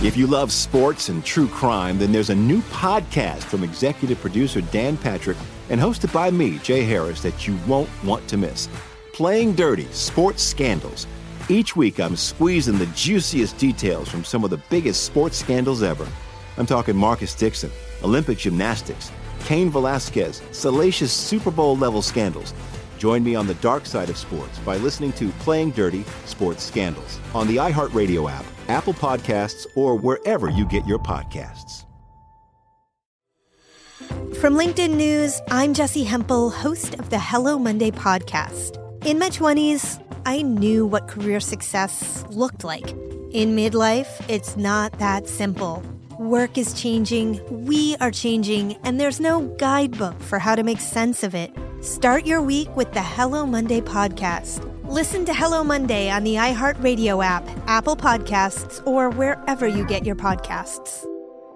If you love sports and true crime, then there's a new podcast from executive producer Dan Patrick and hosted by me, Jay Harris, that you won't want to miss. Playing Dirty: Sports Scandals. Each week, I'm squeezing the juiciest details from some of the biggest sports scandals ever. I'm talking Marcus Dixon, Olympic gymnastics, Cain Velasquez, salacious Super Bowl-level scandals. Join me on the dark side of sports by listening to Playing Dirty: Sports Scandals on the iHeartRadio app, Apple Podcasts, or wherever you get your podcasts. From LinkedIn News, I'm Jessie Hempel, host of the Hello Monday podcast. In my 20s, I knew what career success looked like. In midlife, it's not that simple. Work is changing, we are changing, and there's no guidebook for how to make sense of it. Start your week with the Hello Monday podcast. Listen to Hello Monday on the iHeartRadio app, Apple Podcasts, or wherever you get your podcasts.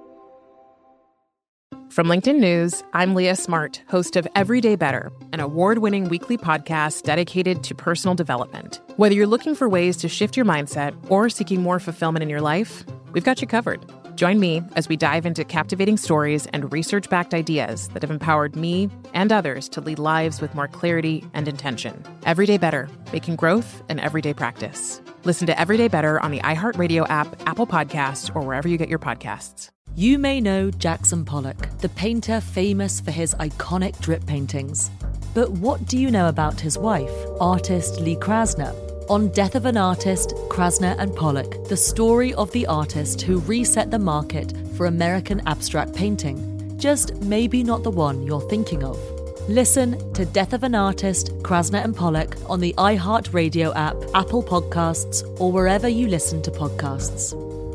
From LinkedIn News, I'm Leah Smart, host of Everyday Better, an award-winning weekly podcast dedicated to personal development. Whether you're looking for ways to shift your mindset or seeking more fulfillment in your life, we've got you covered. Join me as we dive into captivating stories and research-backed ideas that have empowered me and others to lead lives with more clarity and intention. Everyday Better, making growth an everyday practice. Listen to Everyday Better on the iHeartRadio app, Apple Podcasts, or wherever you get your podcasts. You may know Jackson Pollock, the painter famous for his iconic drip paintings. But what do you know about his wife, artist Lee Krasner? On Death of an Artist, Krasner and Pollock, the story of the artist who reset the market for American abstract painting. Just maybe not the one you're thinking of. Listen to Death of an Artist, Krasner and Pollock on the iHeartRadio app, Apple Podcasts, or wherever you listen to podcasts.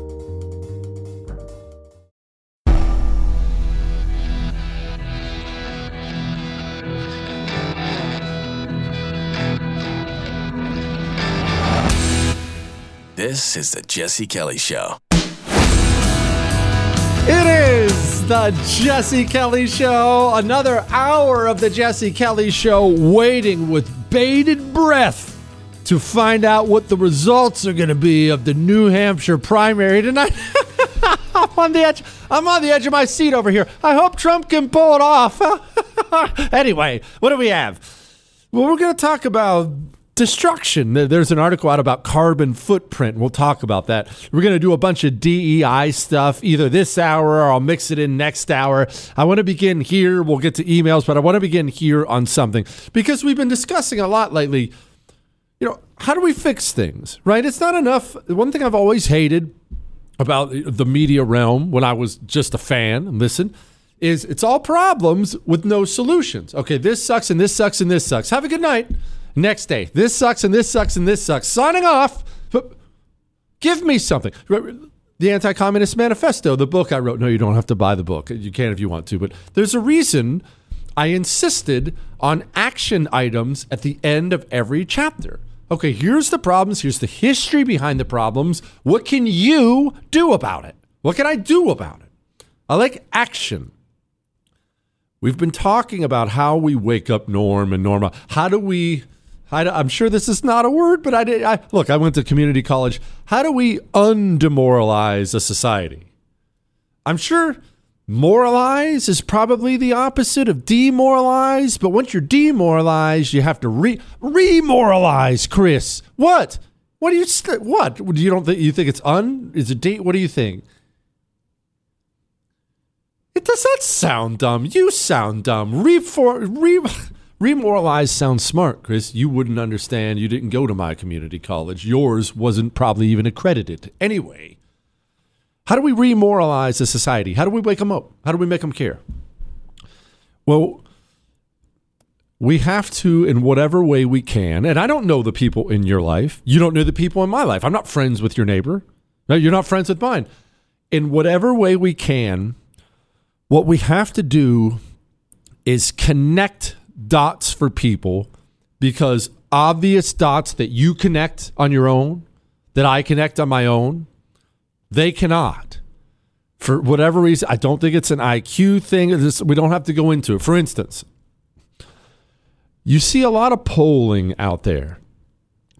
This is the Jesse Kelly Show. It is the Jesse Kelly Show. Another hour of the Jesse Kelly Show, waiting with bated breath to find out what the results are going to be of the New Hampshire primary tonight. I'm on the edge of my seat over here. I hope Trump can pull it off. Anyway, what do we have? Well, we're going to talk about destruction. There's an article out about carbon footprint. We'll talk about that. We're going to do a bunch of DEI stuff either this hour or I'll mix it in next hour. I want to begin here. We'll get to emails, but I want to begin here on something because we've been discussing a lot lately. You know, how do we fix things, right? It's not enough. One thing I've always hated about the media realm when I was just a fan, listen, is it's all problems with no solutions. Okay, this sucks and this sucks and this sucks. Have a good night. Next day, this sucks and this sucks and this sucks. Signing off. But give me something. The Anti-Communist Manifesto, the book I wrote. No, you don't have to buy the book. You can if you want to. But there's a reason I insisted on action items at the end of every chapter. Okay, here's the problems. Here's the history behind the problems. What can you do about it? What can I do about it? I like action. We've been talking about how we wake up Norm and Norma. I'm sure this is not a word, but I went to community college. How do we undemoralize a society? I'm sure moralize is probably the opposite of demoralize, but once you're demoralized, you have to remoralize, Chris. What? What do you don't think you think it's is it de? What do you think? It does not sound dumb. You sound dumb. Remoralize sounds smart, Chris. You wouldn't understand. You didn't go to my community college. Yours wasn't probably even accredited. Anyway, how do we remoralize a society? How do we wake them up? How do we make them care? Well, we have to, in whatever way we can, and I don't know the people in your life. You don't know the people in my life. I'm not friends with your neighbor. No, you're not friends with mine. In whatever way we can, what we have to do is connect dots for people, because obvious dots that you connect on your own, that I connect on my own, they cannot. For whatever reason, I don't think it's an IQ thing. We don't have to go into it. For instance, you see a lot of polling out there.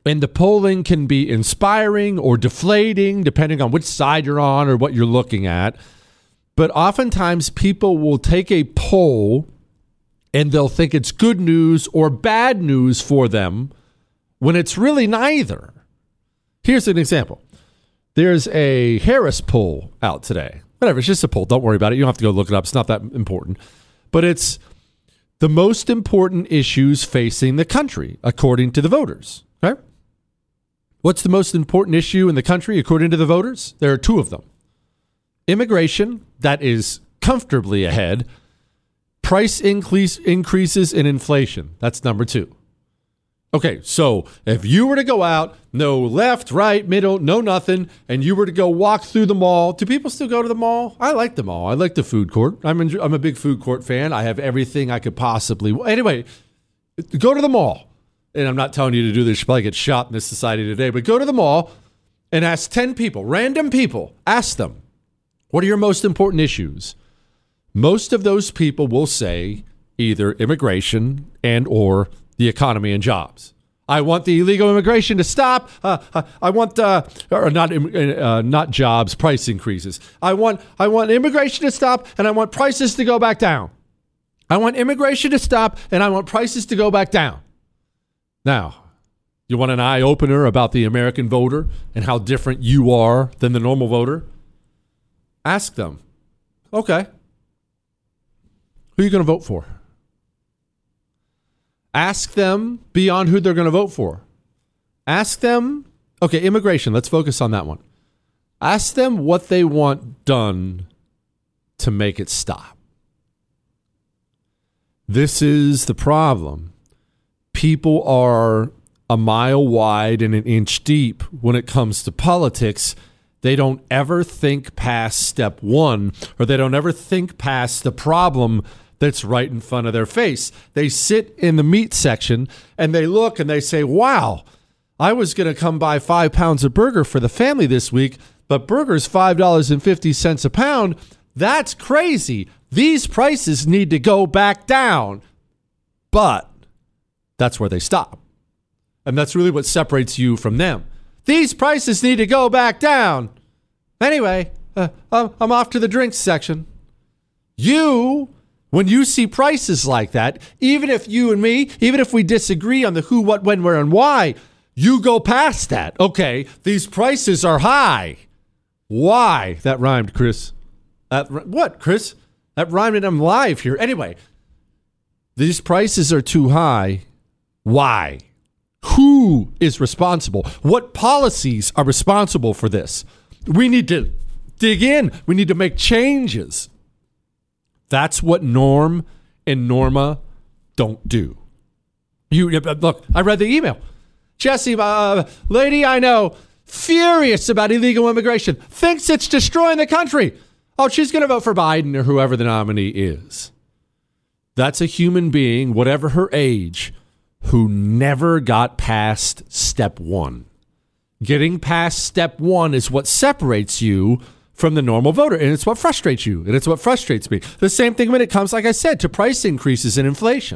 And the polling can be inspiring or deflating, depending on which side you're on or what you're looking at. But oftentimes people will take a poll and they'll think it's good news or bad news for them when it's really neither. Here's an example. There's a Harris poll out today. Whatever, it's just a poll. Don't worry about it. You don't have to go look it up. It's not that important. But it's the most important issues facing the country, according to the voters. Okay? What's the most important issue in the country, according to the voters? There are two of them. Immigration, that is comfortably ahead. Price increases in inflation, that's number 2. Okay, so if you were to go out, no left, right, middle, no nothing, and you were to go walk through the mall, do people still go to the mall? I like the mall. I like the food court. I'm a big food court fan. I have everything I could possibly. Anyway, go to the mall. And I'm not telling you to do this. You should probably get shot in this society today. But go to the mall and ask 10 people, random people. Ask them, what are your most important issues? Most of those people will say either immigration and or the economy and jobs. I want the illegal immigration to stop. I want not jobs, price increases. I want immigration to stop, and I want prices to go back down. I want immigration to stop, and I want prices to go back down. Now, you want an eye-opener about the American voter and how different you are than the normal voter? Ask them, okay, who are you going to vote for? Ask them beyond who they're going to vote for. Ask them, okay, immigration, let's focus on that one. Ask them what they want done to make it stop. This is the problem. People are a mile wide and an inch deep when it comes to politics. They don't ever think past step 1, or they don't ever think past the problem that's right in front of their face. They sit in the meat section and they look and they say, wow, I was going to come buy 5 pounds of burger for the family this week, but burger's $5.50 a pound. That's crazy. These prices need to go back down. But that's where they stop. And that's really what separates you from them. These prices need to go back down. Anyway, I'm off to the drinks section. When you see prices like that, even if you and me, even if we disagree on the who, what, when, where, and why, you go past that. Okay, these prices are high. Why? That rhymed, Chris. What, Chris? That rhymed and I'm live here. Anyway, these prices are too high. Why? Who is responsible? What policies are responsible for this? We need to dig in. We need to make changes. That's what Norm and Norma don't do. Look, I read the email. Jesse, lady I know, furious about illegal immigration, thinks it's destroying the country. Oh, she's going to vote for Biden or whoever the nominee is. That's a human being, whatever her age, who never got past step 1. Getting past step 1 is what separates you from the normal voter, and it's what frustrates you, and it's what frustrates me. The same thing when it comes, like I said, to price increases and inflation.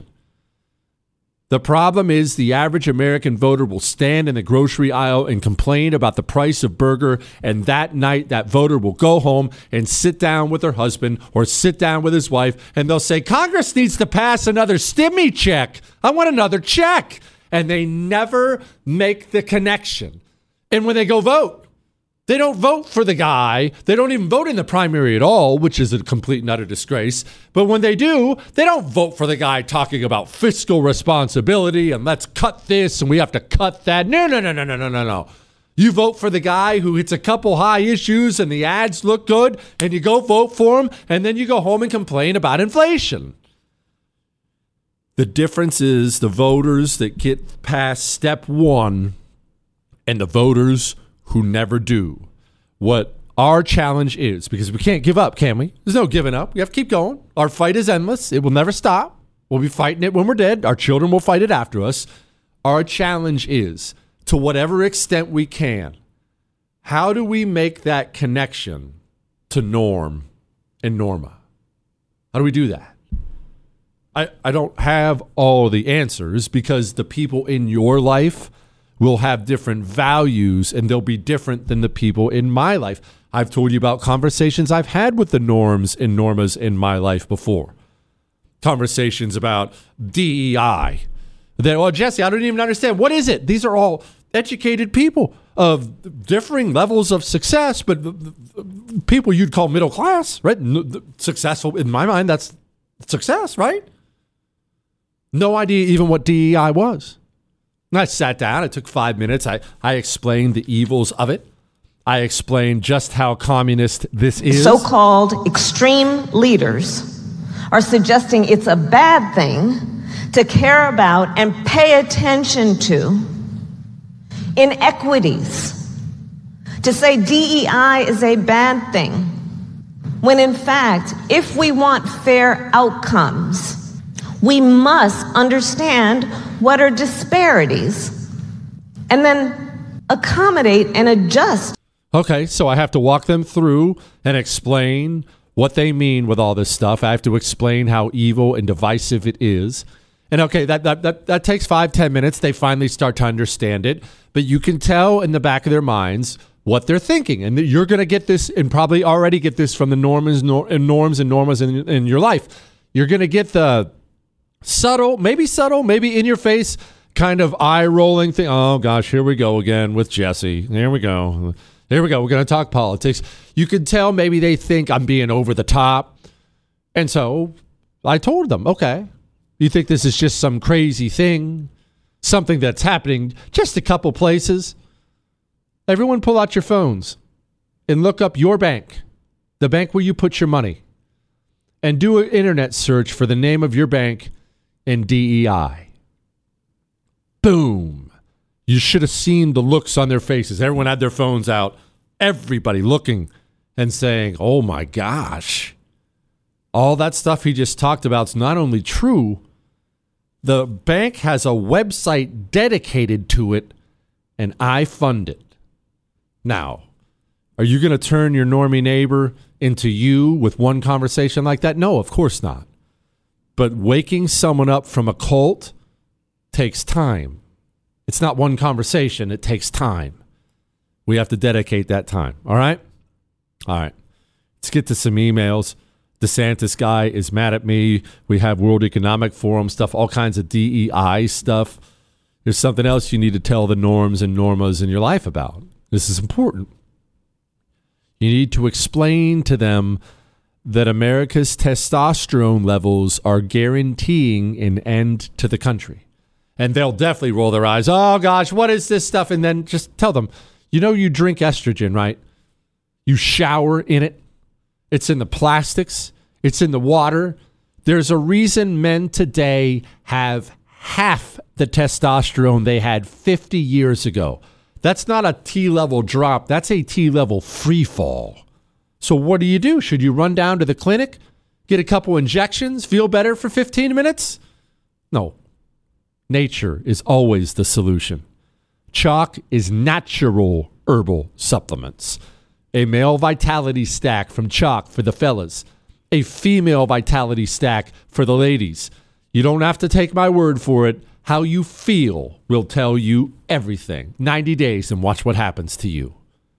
The problem is the average American voter will stand in the grocery aisle and complain about the price of burger, and that night that voter will go home and sit down with her husband or sit down with his wife, and they'll say, Congress needs to pass another stimmy check. I want another check. And they never make the connection. And when they go vote, they don't vote for the guy. They don't even vote in the primary at all, which is a complete and utter disgrace. But when they do, they don't vote for the guy talking about fiscal responsibility and let's cut this and we have to cut that. No. You vote for the guy who hits a couple high issues and the ads look good and you go vote for him and then you go home and complain about inflation. The difference is the voters that get past step 1 and the voters who never do. What our challenge is, because we can't give up, can we? There's no giving up. We have to keep going. Our fight is endless. It will never stop. We'll be fighting it when we're dead. Our children will fight it after us. Our challenge is, to whatever extent we can, how do we make that connection to Norm and Norma? How do we do that? I don't have all the answers because the people in your life will have different values, and they'll be different than the people in my life. I've told you about conversations I've had with the norms and normas in my life before. Conversations about DEI. Jesse, I don't even understand. What is it? These are all educated people of differing levels of success, but people you'd call middle class, right? Successful, in my mind, that's success, right? No idea even what DEI was. And I sat down. It took 5 minutes. I explained the evils of it. I explained just how communist this is. So-called extreme leaders are suggesting it's a bad thing to care about and pay attention to inequities, to say DEI is a bad thing, when in fact, if we want fair outcomes, we must understand what are disparities and then accommodate and adjust. Okay, so I have to walk them through and explain what they mean with all this stuff. I have to explain how evil and divisive it is. And okay, that takes 5-10 minutes. They finally start to understand it. But you can tell in the back of their minds what they're thinking. And you're going to get this, and probably already get this from the norms and normas in your life. You're going to get the subtle, maybe in your face, kind of eye-rolling thing. Oh, gosh, here we go again with Jesse. Here we go. We're going to talk politics. You can tell maybe they think I'm being over the top. And so I told them, okay, you think this is just some crazy thing, something that's happening just a couple places? Everyone pull out your phones and look up your bank, the bank where you put your money, and do an internet search for the name of your bank and DEI. Boom. You should have seen the looks on their faces. Everyone had their phones out. Everybody looking and saying, oh my gosh, all that stuff he just talked about is not only true, the bank has a website dedicated to it, and I fund it. Now, are you going to turn your normie neighbor into you with one conversation like that? No, of course not. But waking someone up from a cult takes time. It's not one conversation. It takes time. We have to dedicate that time. All right? All right. Let's get to some emails. DeSantis guy is mad at me. We have World Economic Forum stuff, all kinds of DEI stuff. There's something else you need to tell the norms and normas in your life about. This is important. You need to explain to them that America's testosterone levels are guaranteeing an end to the country. And they'll definitely roll their eyes. Oh, gosh, what is this stuff? And then just tell them, you drink estrogen, right? You shower in it. It's in the plastics. It's in the water. There's a reason men today have half the testosterone they had 50 years ago. That's not a T-level drop. That's a T-level free fall. So what do? Should you run down to the clinic, get a couple injections, feel better for 15 minutes? No. Nature is always the solution. Chalk is natural herbal supplements. A male vitality stack from Chalk for the fellas. A female vitality stack for the ladies. You don't have to take my word for it. How you feel will tell you everything. 90 days and watch what happens to you.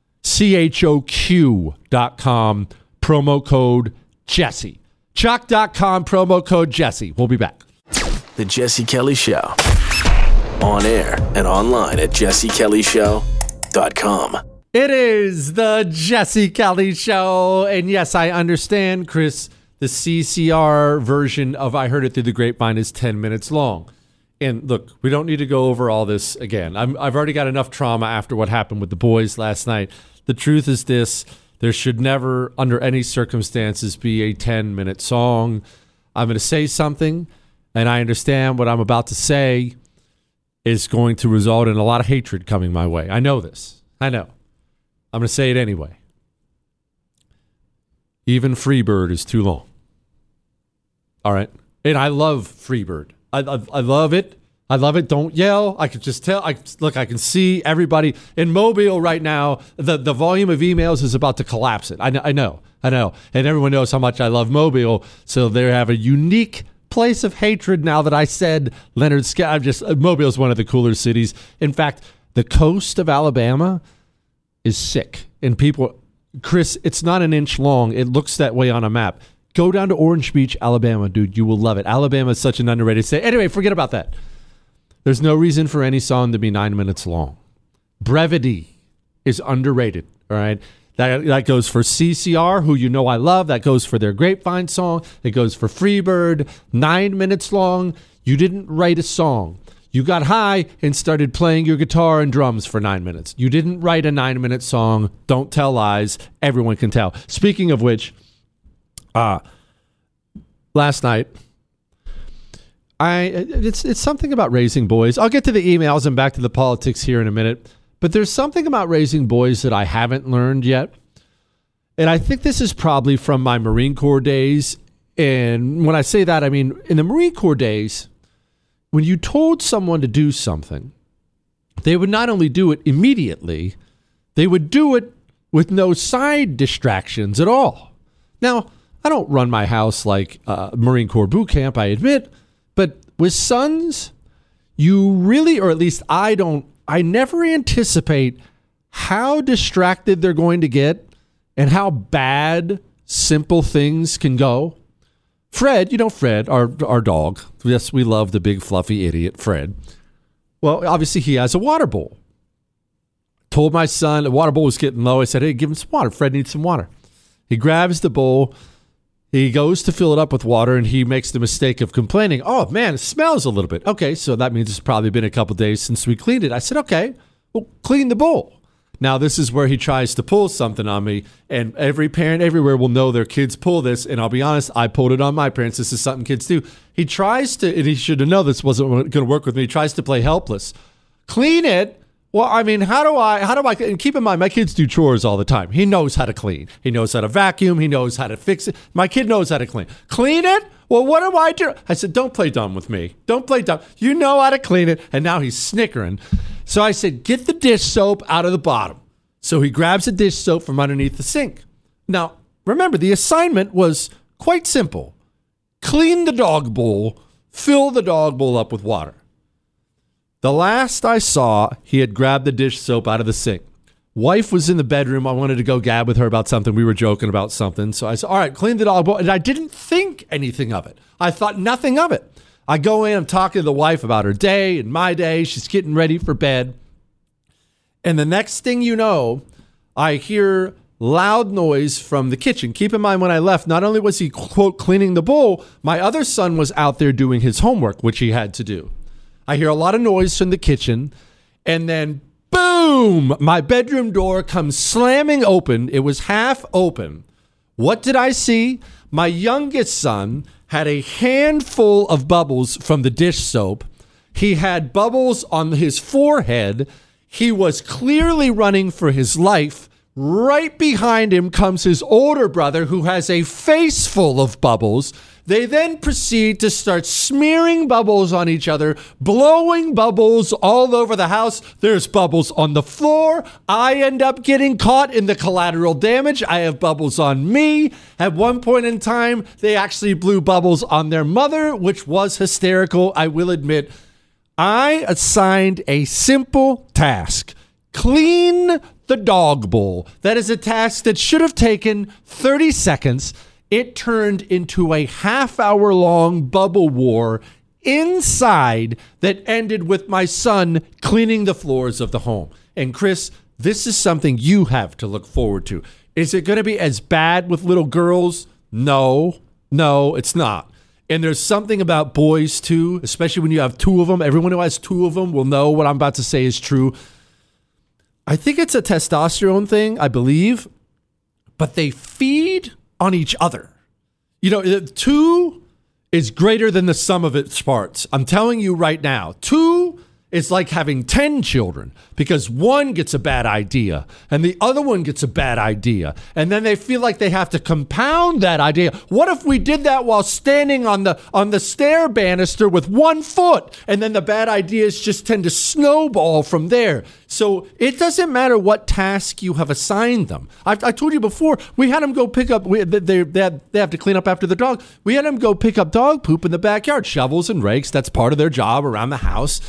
CHOQ.com, promo code Jesse. Chalk.com, promo code Jesse. We'll be back. The Jesse Kelly Show. On air and online at jessekellyshow.com. It is the Jesse Kelly Show. And yes, I understand, Chris, the CCR version of I Heard It Through the Grapevine is 10 minutes long. And look, we don't need to go over all this again. I've already got enough trauma after what happened with the boys last night. The truth is this: there should never, under any circumstances, be a 10-minute song. I'm going to say something, and I understand what I'm about to say is going to result in a lot of hatred coming my way. I know this. I know. I'm going to say it anyway. Even Freebird is too long. All right? And I love Freebird. I love it. I love it. Don't yell. I could just tell. I can see everybody in Mobile right now. The volume of emails is about to collapse it. I know. And everyone knows how much I love Mobile. So they have a unique place of hatred now that I said Leonard Scout. Mobile is one of the cooler cities. In fact, The coast of Alabama is sick. And people, Chris, it's not an inch long. It looks that way on a map. Go down to Orange Beach, Alabama, dude. You will love it. Alabama is such an underrated state. Anyway, forget about that. There's no reason for any song to be 9 minutes long. Brevity is underrated, all right? That goes for CCR, who you know I love. That goes for their Grapevine song. It goes for Freebird. 9 minutes long. You didn't write a song. You got high and started playing your guitar and drums for 9 minutes. You didn't write a 9-minute song. Don't tell lies. Everyone can tell. Speaking of which, last night, it's something about raising boys. I'll get to the emails and back to the politics here in a minute. But there's something about raising boys that I haven't learned yet. And I think this is probably from my Marine Corps days. And when I say that, I mean, in the Marine Corps days, when you told someone to do something, they would not only do it immediately, they would do it with no side distractions at all. Now, I don't run my house like Marine Corps boot camp, I admit. But with sons, you really, or at least I never anticipate how distracted they're going to get and how bad simple things can go. Fred, Fred, our dog. Yes, we love the big fluffy idiot, Fred. Well, obviously he has a water bowl. Told my son the water bowl was getting low. I said, hey, give him some water. Fred needs some water. He grabs the bowl. He goes to fill it up with water, and he makes the mistake of complaining. Oh, man, it smells a little bit. Okay, so that means it's probably been a couple days since we cleaned it. I said, okay, well, clean the bowl. Now, this is where he tries to pull something on me, and every parent everywhere will know their kids pull this, and I'll be honest, I pulled it on my parents. This is something kids do. He tries to, and he should have known this wasn't going to work with me, he tries to play helpless. Clean it. Well, I mean, how do I, and keep in mind, my kids do chores all the time. He knows how to clean. He knows how to vacuum. He knows how to fix it. My kid knows how to clean. Clean it? Well, what do I do? I said, don't play dumb with me. Don't play dumb. You know how to clean it. And now he's snickering. So I said, get the dish soap out of the bottom. So he grabs the dish soap from underneath the sink. Now, remember, the assignment was quite simple. Clean the dog bowl, fill the dog bowl up with water. The last I saw, he had grabbed the dish soap out of the sink. Wife was in the bedroom. I wanted to go gab with her about something. We were joking about something. So I said, all right, clean the dog bowl. And I didn't think anything of it. I thought nothing of it. I go in, I'm talking to the wife about her day and my day. She's getting ready for bed. And the next thing you know, I hear loud noise from the kitchen. Keep in mind, when I left, not only was he, quote, cleaning the bowl, my other son was out there doing his homework, which he had to do. I hear a lot of noise from the kitchen, and then boom, my bedroom door comes slamming open. It was half open. What did I see? My youngest son had a handful of bubbles from the dish soap. He had bubbles on his forehead. He was clearly running for his life. Right behind him comes his older brother, who has a face full of bubbles. They then proceed to start smearing bubbles on each other, blowing bubbles all over the house. There's bubbles on the floor. I end up getting caught in the collateral damage. I have bubbles on me. At one point in time, they actually blew bubbles on their mother, which was hysterical, I will admit. I assigned a simple task. Clean the dog bowl. That is a task that should have taken 30 seconds. It turned into a half-hour-long bubble war inside that ended with my son cleaning the floors of the home. And Chris, this is something you have to look forward to. Is it going to be as bad with little girls? No, it's not. And there's something about boys, too, especially when you have two of them. Everyone who has two of them will know what I'm about to say is true. I think it's a testosterone thing, I believe, but they feed on each other. You know, 2 is greater than the sum of its parts. I'm telling you right now, 2 is like having 10 children, because one gets a bad idea and the other one gets a bad idea. And then they feel like they have to compound that idea. What if we did that while standing on the stair banister with 1 foot? And then the bad ideas just tend to snowball from there. So it doesn't matter what task you have assigned them. I told you before, we had them go pick up, they have to clean up after the dog. We had them go pick up dog poop in the backyard, shovels and rakes. That's part of their job around the house. And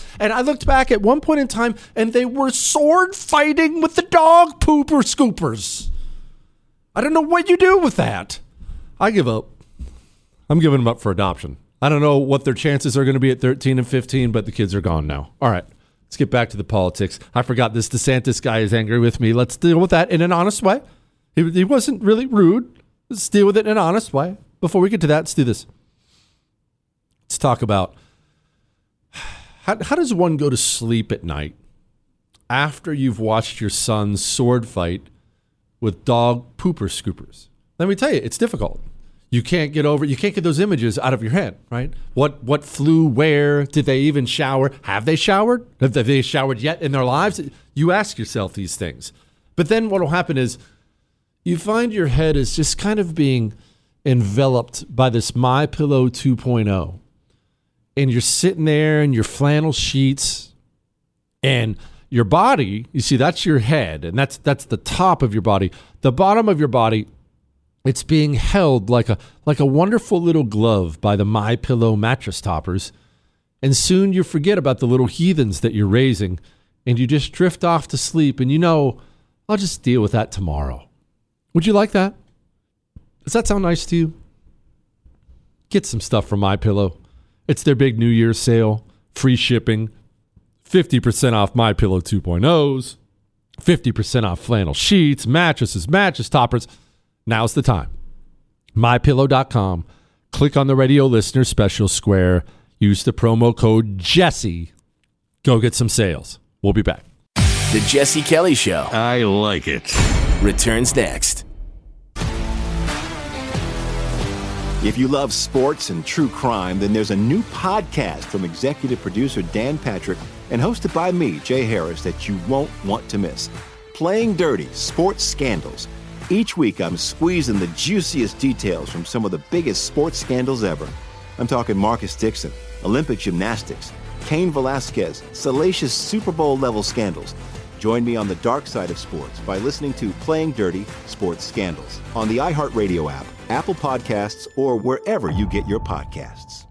looked back at one point in time and they were sword fighting with the dog pooper scoopers. I don't know what you do with that. I give up. I'm giving them up for adoption. I don't know what their chances are going to be at 13 and 15, but the kids are gone now. All right, let's get back to the politics. I forgot this DeSantis guy is angry with me. Let's deal with that in an honest way. He wasn't really rude. Let's deal with it in an honest way. Before we get to that, let's do this. Let's talk about how does one go to sleep at night after you've watched your son's sword fight with dog pooper scoopers? Let me tell you, it's difficult. You can't get those images out of your head, right? What flew where? Did they even shower? Have they showered? Have they showered yet in their lives? You ask yourself these things. But then what will happen is you find your head is just kind of being enveloped by this MyPillow 2.0. And you're sitting there in your flannel sheets and your body, you see, that's your head, and that's the top of your body. The bottom of your body, it's being held like a wonderful little glove by the MyPillow mattress toppers. And soon you forget about the little heathens that you're raising, and you just drift off to sleep, and I'll just deal with that tomorrow. Would you like that? Does that sound nice to you? Get some stuff from MyPillow. It's their big New Year's sale, free shipping, 50% off MyPillow 2.0s, 50% off flannel sheets, mattresses, mattress toppers. Now's the time. MyPillow.com. Click on the radio listener special square. Use the promo code Jesse. Go get some sales. We'll be back. The Jesse Kelly Show I like it. returns next. If you love sports and true crime, then there's a new podcast from executive producer Dan Patrick and hosted by me, Jay Harris, that you won't want to miss. Playing Dirty: Sports Scandals. Each week, I'm squeezing the juiciest details from some of the biggest sports scandals ever. I'm talking Marcus Dixon, Olympic gymnastics, Cain Velasquez, salacious Super Bowl-level scandals. Join me on the dark side of sports by listening to Playing Dirty: Sports Scandals on the iHeartRadio app, Apple Podcasts, or wherever you get your podcasts.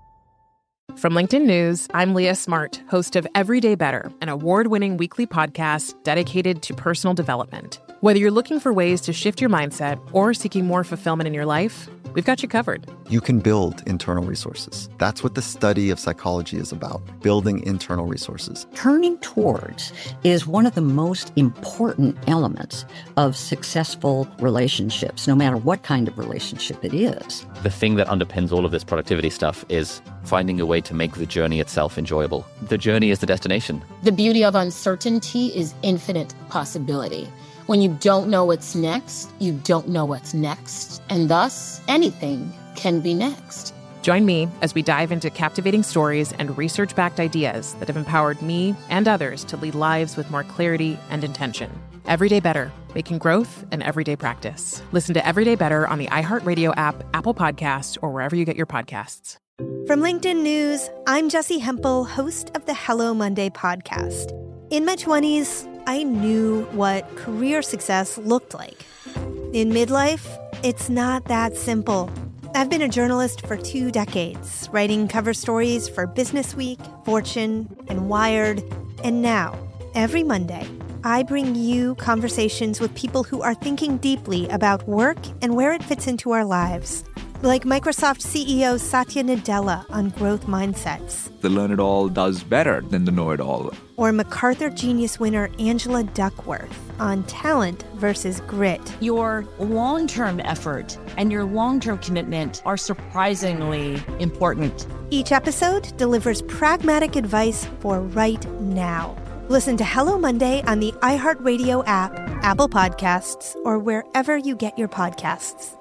From LinkedIn News, I'm Leah Smart, host of Everyday Better, an award-winning weekly podcast dedicated to personal development. Whether you're looking for ways to shift your mindset or seeking more fulfillment in your life, we've got you covered. You can build internal resources. That's what the study of psychology is about, building internal resources. Turning towards is one of the most important elements of successful relationships, no matter what kind of relationship it is. The thing that underpins all of this productivity stuff is finding a way to make the journey itself enjoyable. The journey is the destination. The beauty of uncertainty is infinite possibility. When you don't know what's next, you don't know what's next. And thus, anything can be next. Join me as we dive into captivating stories and research-backed ideas that have empowered me and others to lead lives with more clarity and intention. Everyday Better, making growth an everyday practice. Listen to Everyday Better on the iHeartRadio app, Apple Podcasts, or wherever you get your podcasts. From LinkedIn News, I'm Jessie Hempel, host of the Hello Monday podcast. In my 20s, I knew what career success looked like. In midlife, it's not that simple. I've been a journalist for 2 decades, writing cover stories for Business Week, Fortune, and Wired. And now, every Monday, I bring you conversations with people who are thinking deeply about work and where it fits into our lives. Like Microsoft CEO Satya Nadella on growth mindsets. The learn-it-all does better than the know-it-all. Or MacArthur Genius winner Angela Duckworth on talent versus grit. Your long-term effort and your long-term commitment are surprisingly important. Each episode delivers pragmatic advice for right now. Listen to Hello Monday on the iHeartRadio app, Apple Podcasts, or wherever you get your podcasts.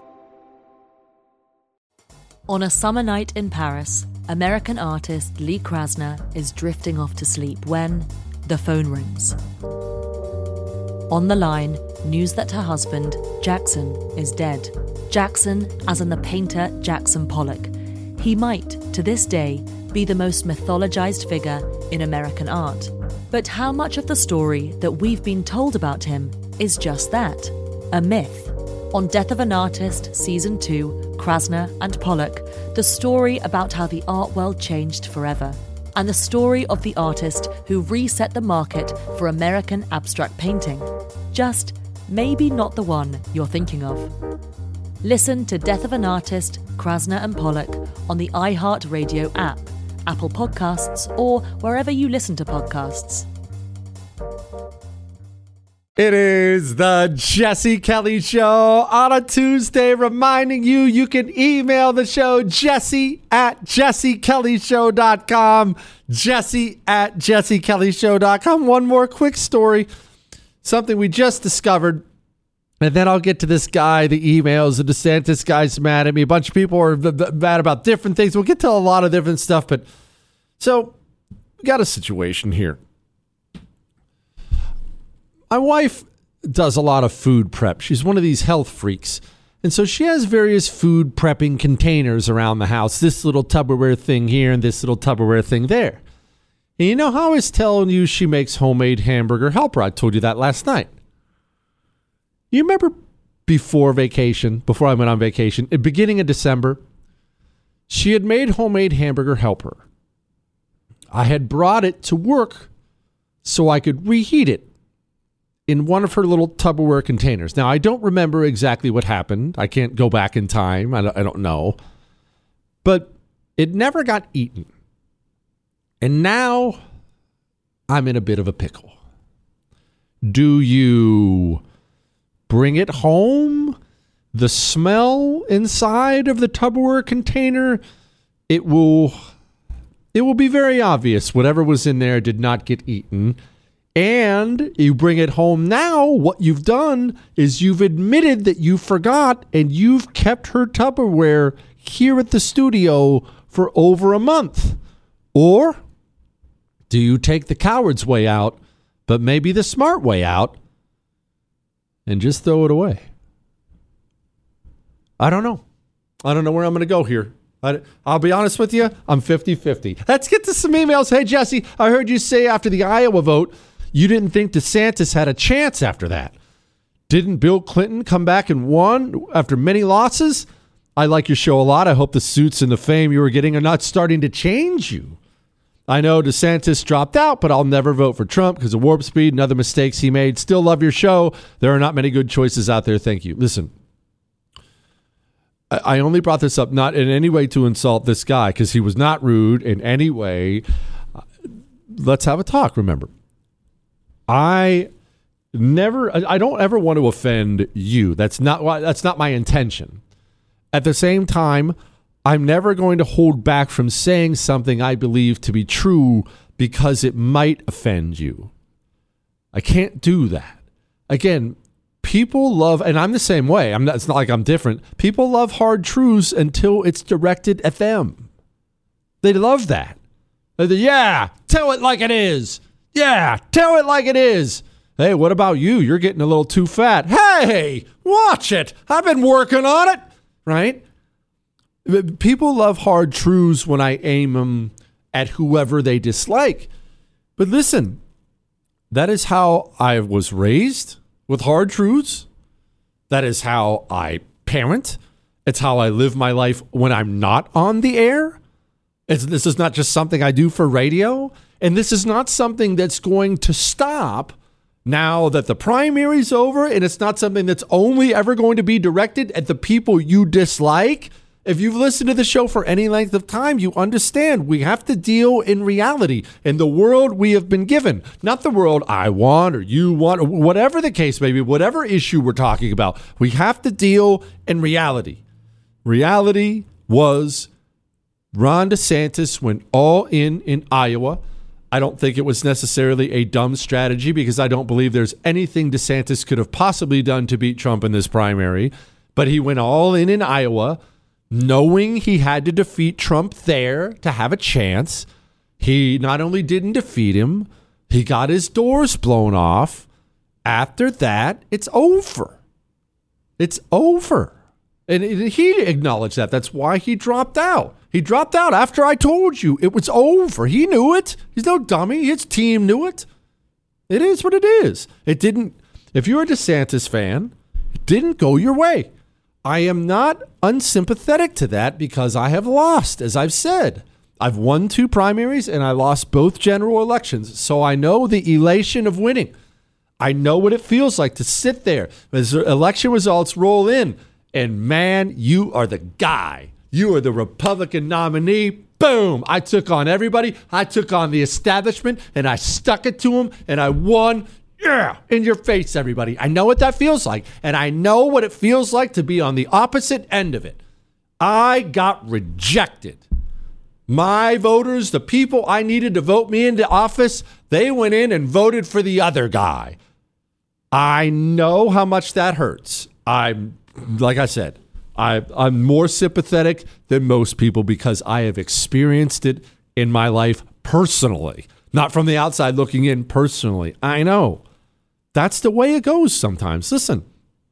On a summer night in Paris, American artist Lee Krasner is drifting off to sleep when the phone rings. On the line, news that her husband, Jackson, is dead. Jackson, as in the painter Jackson Pollock. He might, to this day, be the most mythologized figure in American art. But how much of the story that we've been told about him is just that, a myth? On Death of an Artist, Season 2, Krasner and Pollock, the story about how the art world changed forever. and the story of the artist who reset the market for American abstract painting. Just maybe not the one you're thinking of. Listen to Death of an Artist, Krasner and Pollock on the iHeartRadio app, Apple Podcasts, or wherever you listen to podcasts. It is the Jesse Kelly Show on a Tuesday, reminding you can email the show, jesse@jessekellyshow.com, jesse@jessekellyshow.com. One more quick story, something we just discovered, and then I'll get to this guy, the emails. The DeSantis guy's mad at me. A bunch of people are mad about different things. We'll get to a lot of different stuff, but so we got a situation here. My wife does a lot of food prep. She's one of these health freaks. And so she has various food prepping containers around the house. This little Tupperware thing here and this little Tupperware thing there. And you know how I was telling you she makes homemade hamburger helper? I told you that last night. You remember before vacation, before I went on vacation, at the beginning of December, she had made homemade hamburger helper. I had brought it to work so I could reheat it in one of her little Tupperware containers. Now, I don't remember exactly what happened. I can't go back in time. I don't know. But it never got eaten. And now I'm in a bit of a pickle. Do you bring it home? The smell inside of the Tupperware container, it will be very obvious. Whatever was in there did not get eaten. And you bring it home now, what you've done is you've admitted that you forgot and you've kept her Tupperware here at the studio for over a month. Or do you take the coward's way out, but maybe the smart way out, and just throw it away? I don't know. I don't know where I'm going to go here. I'll be honest with you, I'm 50-50. Let's get to some emails. Hey, Jesse, I heard you say after the Iowa vote, you didn't think DeSantis had a chance after that. Didn't Bill Clinton come back and won after many losses? I like your show a lot. I hope the suits and the fame you were getting are not starting to change you. I know DeSantis dropped out, but I'll never vote for Trump because of warp speed and other mistakes he made. Still love your show. There are not many good choices out there. Thank you. Listen, I only brought this up not in any way to insult this guy because he was not rude in any way. Let's have a talk, remember. I don't ever want to offend you. That's not my intention. At the same time, I'm never going to hold back from saying something I believe to be true because it might offend you. I can't do that. Again, people love, and I'm the same way. It's not like I'm different. People love hard truths until it's directed at them. They love that. Yeah, tell it like it is. Yeah, tell it like it is. Hey, what about you? You're getting a little too fat. Hey, watch it. I've been working on it. Right? People love hard truths when I aim them at whoever they dislike. But listen, that is how I was raised, with hard truths. That is how I parent. It's how I live my life when I'm not on the air. This is not just something I do for radio. And this is not something that's going to stop now that the primary's over, and it's not something that's only ever going to be directed at the people you dislike. If you've listened to the show for any length of time, you understand we have to deal in reality, in the world we have been given, not the world I want or you want, or whatever the case may be, whatever issue we're talking about. We have to deal in reality. Reality was Ron DeSantis went all in Iowa. I don't think it was necessarily a dumb strategy because I don't believe there's anything DeSantis could have possibly done to beat Trump in this primary. But he went all in Iowa, knowing he had to defeat Trump there to have a chance. He not only didn't defeat him, he got his doors blown off. After that, it's over. It's over. And he acknowledged that. That's why he dropped out. He dropped out after I told you it was over. He knew it. He's no dummy. His team knew it. It is what it is. It didn't. If you're a DeSantis fan, it didn't go your way. I am not unsympathetic to that because I have lost, as I've said. I've won 2 primaries and I lost both general elections. So I know the elation of winning. I know what it feels like to sit there as the election results roll in. And man, you are the guy. You are the Republican nominee. Boom. I took on everybody. I took on the establishment and I stuck it to them and I won. Yeah, in your face, everybody. I know what that feels like. And I know what it feels like to be on the opposite end of it. I got rejected. My voters, the people I needed to vote me into office, they went in and voted for the other guy. I know how much that hurts. Like I said, I'm more sympathetic than most people because I have experienced it in my life personally. Not from the outside looking in, personally. I know. That's the way it goes sometimes. Listen,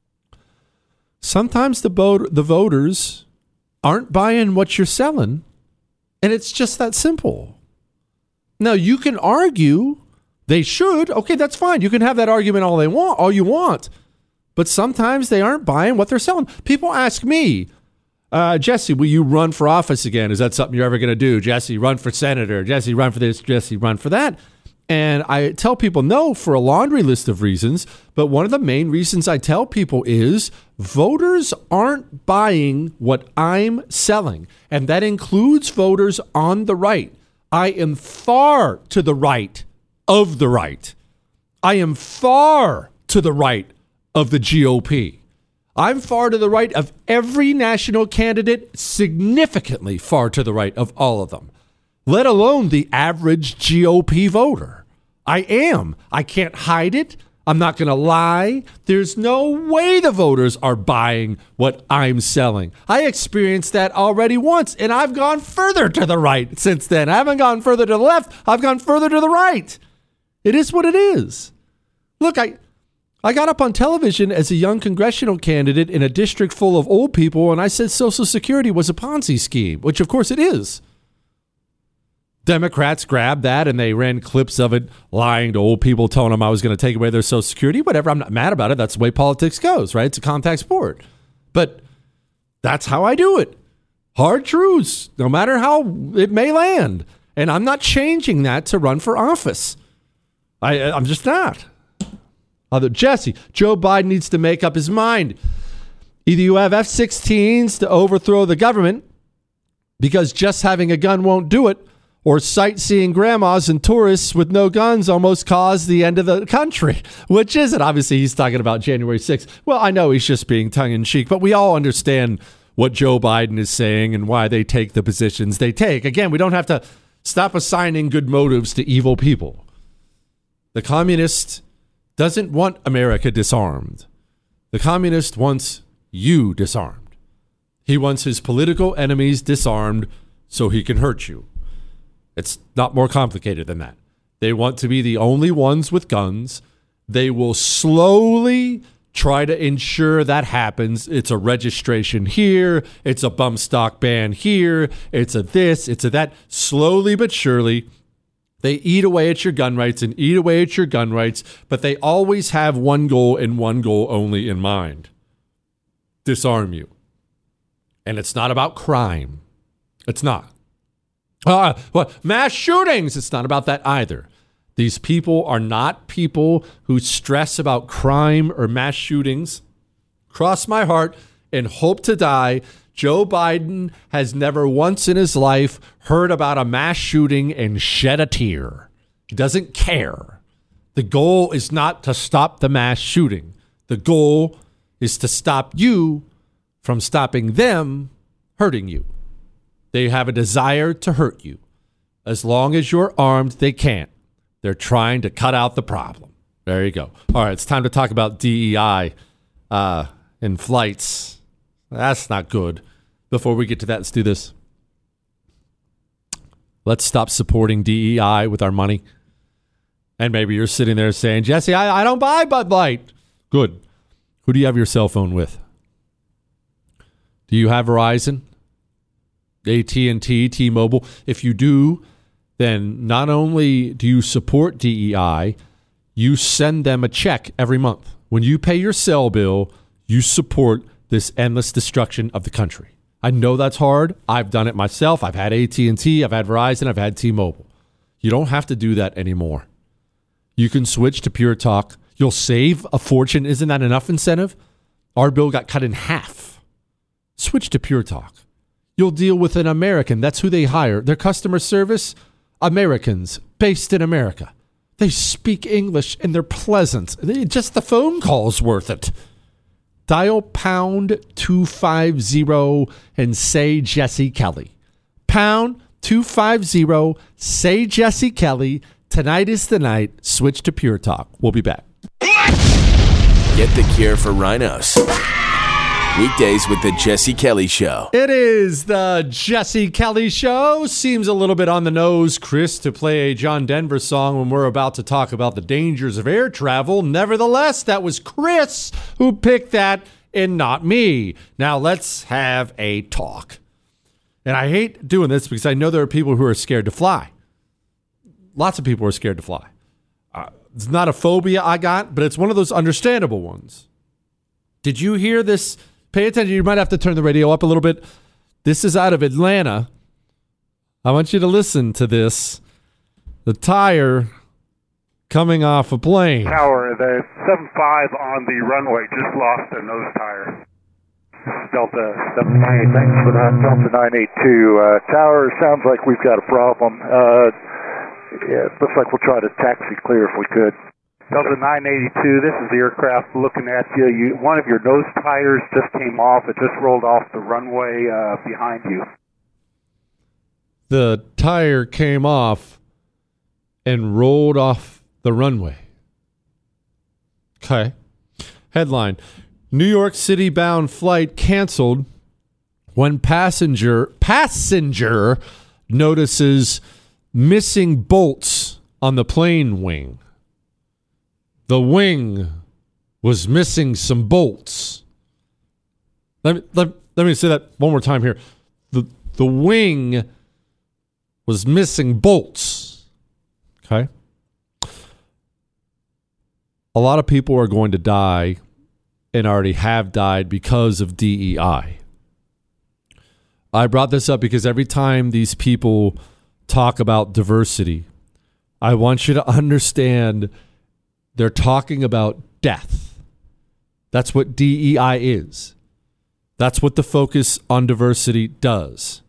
sometimes the voters aren't buying what you're selling, and it's just that simple. Now, you can argue they should. Okay, that's fine. You can have that argument all you want. But sometimes they aren't buying what they're selling. People ask me, Jesse, will you run for office again? Is that something you're ever going to do? Jesse, run for senator. Jesse, run for this. Jesse, run for that. And I tell people no for a laundry list of reasons. But one of the main reasons I tell people is voters aren't buying what I'm selling. And that includes voters on the right. I am far to the right of the right. I am far to the right of the GOP. I'm far to the right of every national candidate, significantly far to the right of all of them, let alone the average GOP voter. I am. I can't hide it. I'm not going to lie. There's no way the voters are buying what I'm selling. I experienced that already once, and I've gone further to the right since then. I haven't gone further to the left. I've gone further to the right. It is what it is. Look, I got up on television as a young congressional candidate in a district full of old people, and I said Social Security was a Ponzi scheme, which of course it is. Democrats grabbed that and they ran clips of it lying to old people, telling them I was going to take away their Social Security. Whatever, I'm not mad about it. That's the way politics goes, right? It's a contact sport. But that's how I do it. Hard truths, no matter how it may land. And I'm not changing that to run for office. I'm just not. Jesse, Joe Biden needs to make up his mind. Either you have F-16s to overthrow the government because just having a gun won't do it, or sightseeing grandmas and tourists with no guns almost caused the end of the country. Which is it? Obviously, he's talking about January 6th. Well, I know he's just being tongue-in-cheek, but we all understand what Joe Biden is saying and why they take the positions they take. Again, we don't have to stop assigning good motives to evil people. The communist doesn't want America disarmed. The communist wants you disarmed. He wants his political enemies disarmed so he can hurt you. It's not more complicated than that. They want to be the only ones with guns. They will slowly try to ensure that happens. It's a registration here. It's a bump stock ban here. It's a this. It's a that. Slowly but surely, they eat away at your gun rights and eat away at your gun rights, but they always have one goal and one goal only in mind: disarm you. And it's not about crime. It's not. Mass shootings. It's not about that either. These people are not people who stress about crime or mass shootings. Cross my heart and hope to die. Joe Biden has never once in his life heard about a mass shooting and shed a tear. He doesn't care. The goal is not to stop the mass shooting. The goal is to stop you from stopping them hurting you. They have a desire to hurt you. As long as you're armed, they can't. They're trying to cut out the problem. There you go. All right, it's time to talk about DEI in flights. That's not good. Before we get to that, let's do this. Let's stop supporting DEI with our money. And maybe you're sitting there saying, Jesse, I don't buy Bud Light. Good. Who do you have your cell phone with? Do you have Verizon? AT&T, T-Mobile? If you do, then not only do you support DEI, you send them a check every month. When you pay your cell bill, you support this endless destruction of the country. I know that's hard. I've done it myself. I've had AT&T, I've had Verizon, I've had T-Mobile. You don't have to do that anymore. You can switch to Pure Talk. You'll save a fortune. Isn't that enough incentive? Our bill got cut in half. Switch to Pure Talk. You'll deal with an American. That's who they hire. Their customer service, Americans based in America. They speak English and they're pleasant. Just the phone call's worth it. Dial pound 250 and say Jesse Kelly. Pound 250, say Jesse Kelly. Tonight is the night. Switch to Pure Talk. We'll be back. Get the cure for rhinos. Weekdays with the Jesse Kelly Show. It is the Jesse Kelly Show. Seems a little bit on the nose, Chris, to play a John Denver song when we're about to talk about the dangers of air travel. Nevertheless, that was Chris who picked that and not me. Now let's have a talk. And I hate doing this because I know there are people who are scared to fly. Lots of people are scared to fly. It's not a phobia I got, but it's one of those understandable ones. Did you hear this? Pay attention. You might have to turn the radio up a little bit. This is out of Atlanta. I want you to listen to this. The tire coming off a plane. Tower, the 75 on the runway just lost a nose tire. Delta 798, thanks for that. Delta 982. Tower, sounds like we've got a problem. Yeah, looks like we'll try to taxi clear if we could. Delta 982, this is the aircraft looking at you. One of your nose tires just came off. It just rolled off the runway behind you. The tire came off and rolled off the runway. Okay. Headline: New York City bound flight canceled when passenger notices missing bolts on the plane wing. The wing was missing some bolts. Let me say that one more time here. The wing was missing bolts. Okay? A lot of people are going to die and already have died because of DEI. I brought this up because every time these people talk about diversity, I want you to understand they're talking about death. That's what DEI is. That's what the focus on diversity does.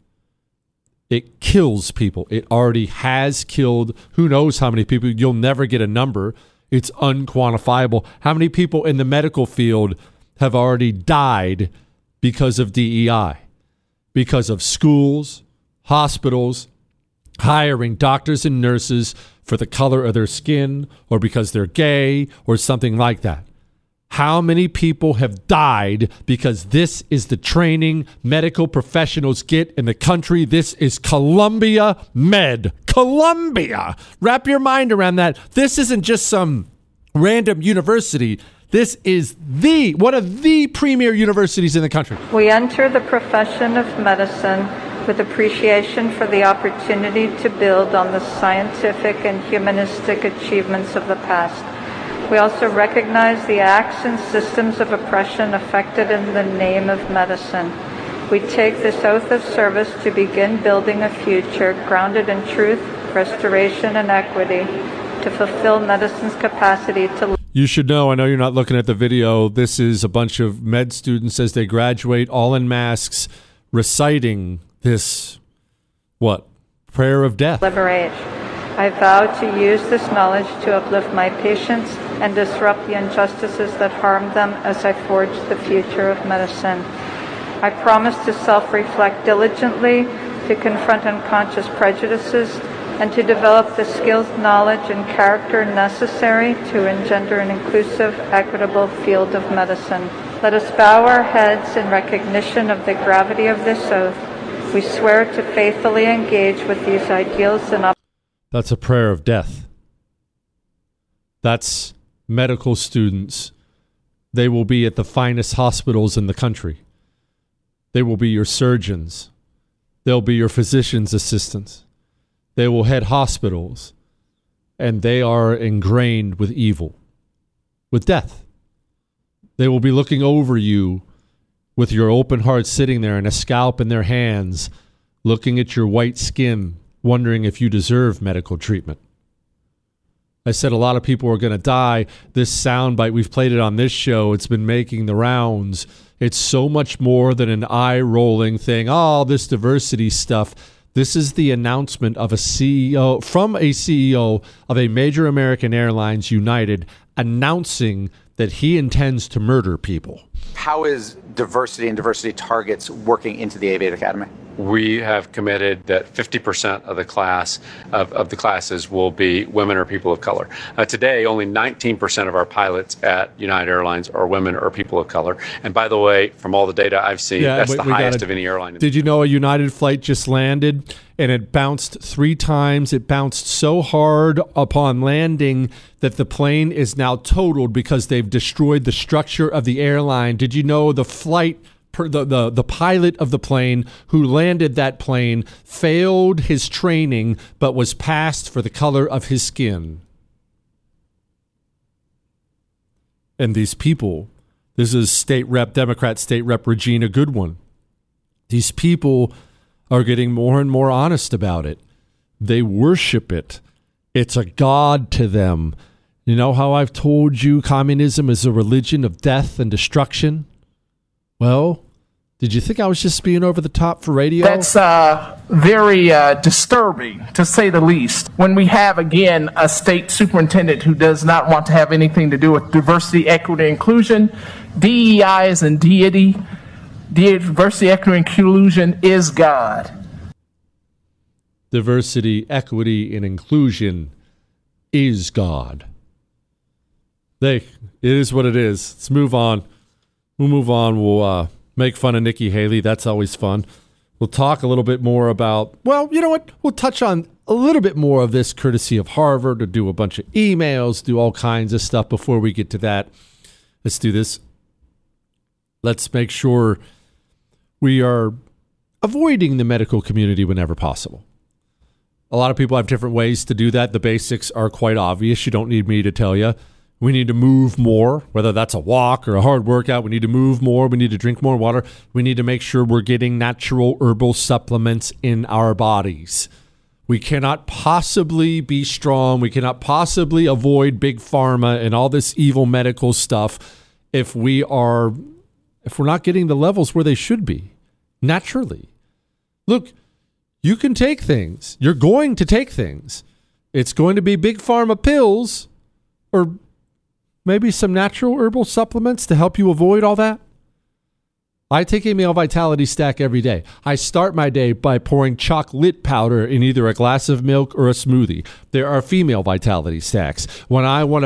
It kills people. It already has killed who knows how many people. You'll never get a number. It's unquantifiable. How many people in the medical field have already died because of DEI? Because of schools, hospitals, hiring doctors and nurses for the color of their skin or because they're gay or something like that. How many people have died because this is the training medical professionals get in the country? This is Columbia Med. Columbia! Wrap your mind around that. This isn't just some random university. This is one of the premier universities in the country. We enter the profession of medicine with appreciation for the opportunity to build on the scientific and humanistic achievements of the past. We also recognize the acts and systems of oppression affected in the name of medicine. We take this oath of service to begin building a future grounded in truth, restoration, and equity to fulfill medicine's capacity to... You should know, I know you're not looking at the video, this is a bunch of med students as they graduate, all in masks, reciting this, prayer of death. Liberate. I vow to use this knowledge to uplift my patients and disrupt the injustices that harm them as I forge the future of medicine. I promise to self-reflect diligently, to confront unconscious prejudices, and to develop the skills, knowledge, and character necessary to engender an inclusive, equitable field of medicine. Let us bow our heads in recognition of the gravity of this oath. We swear to faithfully engage with these ideals and... That's a prayer of death. That's medical students. They will be at the finest hospitals in the country. They will be your surgeons. They'll be your physician's assistants. They will head hospitals. And they are ingrained with evil, with death. They will be looking over you with your open heart sitting there and a scalp in their hands, looking at your white skin, wondering if you deserve medical treatment. I said a lot of people are going to die. This soundbite, we've played it on this show. It's been making the rounds. It's so much more than an eye-rolling thing. Oh, this diversity stuff. This is the announcement of a CEO, from a CEO of a major American Airlines, United, announcing that he intends to murder people. How is diversity and diversity targets working into the Aviate Academy? We have committed that 50% of the class of the classes will be women or people of color. Today, only 19% of our pilots at United Airlines are women or people of color. And by the way, from all the data I've seen, that's the highest of any airline. Did you know a United flight just landed and it bounced 3 times? It bounced so hard upon landing that the plane is now totaled because they've destroyed the structure of the airline. Did you know the flight? The pilot of the plane who landed that plane failed his training but was passed for the color of his skin? And these people, this is Democrat State Rep Regina Goodwin. These people are getting more and more honest about it. They worship it. It's a god to them. You know how I've told you communism is a religion of death and destruction? Well, did you think I was just being over the top for radio? That's very disturbing, to say the least. When we have, again, a state superintendent who does not want to have anything to do with diversity, equity, inclusion, DEI is in deity, diversity, equity, inclusion is God. Diversity, equity, and inclusion is God. It is what it is. Let's move on. We'll move on. We'll make fun of Nikki Haley. That's always fun. We'll talk a little bit more about, well, you know what? We'll touch on a little bit more of this courtesy of Harvard, to do a bunch of emails, do all kinds of stuff before we get to that. Let's do this. Let's make sure we are avoiding the medical community whenever possible. A lot of people have different ways to do that. The basics are quite obvious. You don't need me to tell you. We need to move more, whether that's a walk or a hard workout. We need to move more. We need to drink more water. We need to make sure we're getting natural herbal supplements in our bodies. We cannot possibly be strong. We cannot possibly avoid big pharma and all this evil medical stuff if we're not getting the levels where they should be naturally. Look, you can take things. You're going to take things. It's going to be big pharma pills or maybe some natural herbal supplements to help you avoid all that. I take a male vitality stack every day. I start my day by pouring chocolate powder in either a glass of milk or a smoothie. There are female vitality stacks. When I want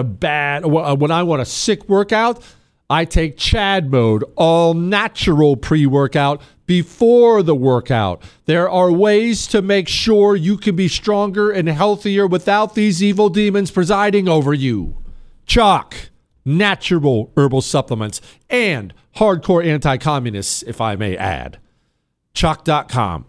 a sick workout, I take Chad Mode, all natural pre-workout before the workout. There are ways to make sure you can be stronger and healthier without these evil demons presiding over you. Chalk, natural herbal supplements, and hardcore anti-communists, if I may add. Choq.com.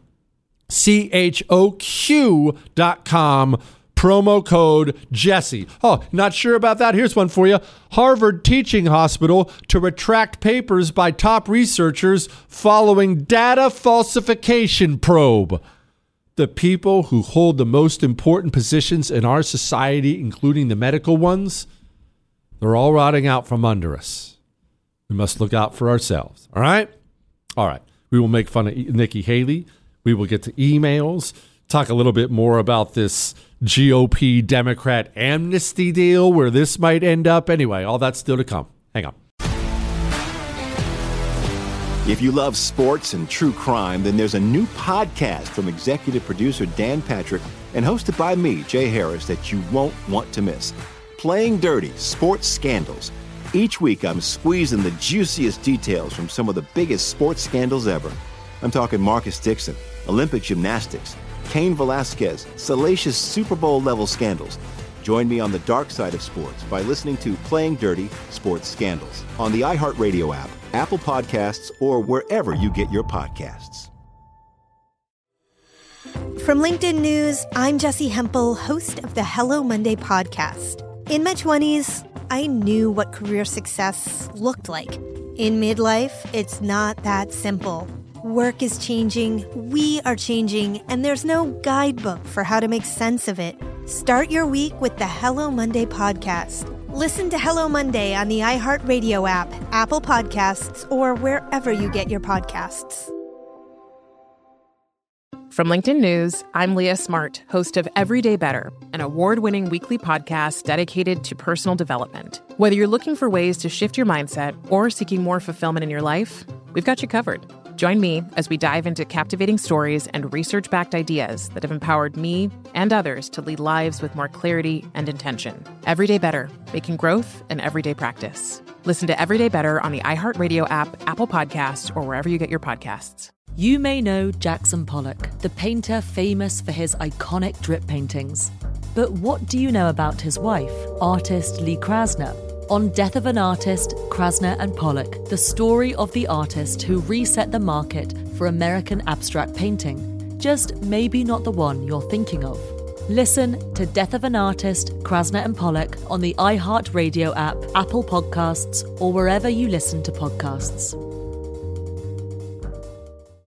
CHOQ.com. Promo code Jesse. Oh, not sure about that? Here's one for you. Harvard Teaching Hospital to retract papers by top researchers following data falsification probe. The people who hold the most important positions in our society, including the medical ones, they're all rotting out from under us. We must look out for ourselves. All right? All right. We will make fun of Nikki Haley. We will get to emails, talk a little bit more about this GOP Democrat amnesty deal, where this might end up. Anyway, all that's still to come. Hang on. If you love sports and true crime, then there's a new podcast from executive producer Dan Patrick and hosted by me, Jay Harris, that you won't want to miss. Playing Dirty: Sports Scandals. Each week, I'm squeezing the juiciest details from some of the biggest sports scandals ever. I'm talking Marcus Dixon, Olympic gymnastics, Cain Velasquez, salacious Super Bowl-level scandals. Join me on the dark side of sports by listening to Playing Dirty: Sports Scandals on the iHeartRadio app, Apple Podcasts, or wherever you get your podcasts. From LinkedIn News, I'm Jessie Hempel, host of the Hello Monday podcast. In my 20s, I knew what career success looked like. In midlife, it's not that simple. Work is changing, we are changing, and there's no guidebook for how to make sense of it. Start your week with the Hello Monday podcast. Listen to Hello Monday on the iHeartRadio app, Apple Podcasts, or wherever you get your podcasts. From LinkedIn News, I'm Leah Smart, host of Everyday Better, an award-winning weekly podcast dedicated to personal development. Whether you're looking for ways to shift your mindset or seeking more fulfillment in your life, we've got you covered. Join me as we dive into captivating stories and research-backed ideas that have empowered me and others to lead lives with more clarity and intention. Everyday Better, making growth an everyday practice. Listen to Everyday Better on the iHeartRadio app, Apple Podcasts, or wherever you get your podcasts. You may know Jackson Pollock, the painter famous for his iconic drip paintings. But what do you know about his wife, artist Lee Krasner? On Death of an Artist, Krasner and Pollock, the story of the artist who reset the market for American abstract painting. Just maybe not the one you're thinking of. Listen to Death of an Artist, Krasner and Pollock on the iHeartRadio app, Apple Podcasts, or wherever you listen to podcasts.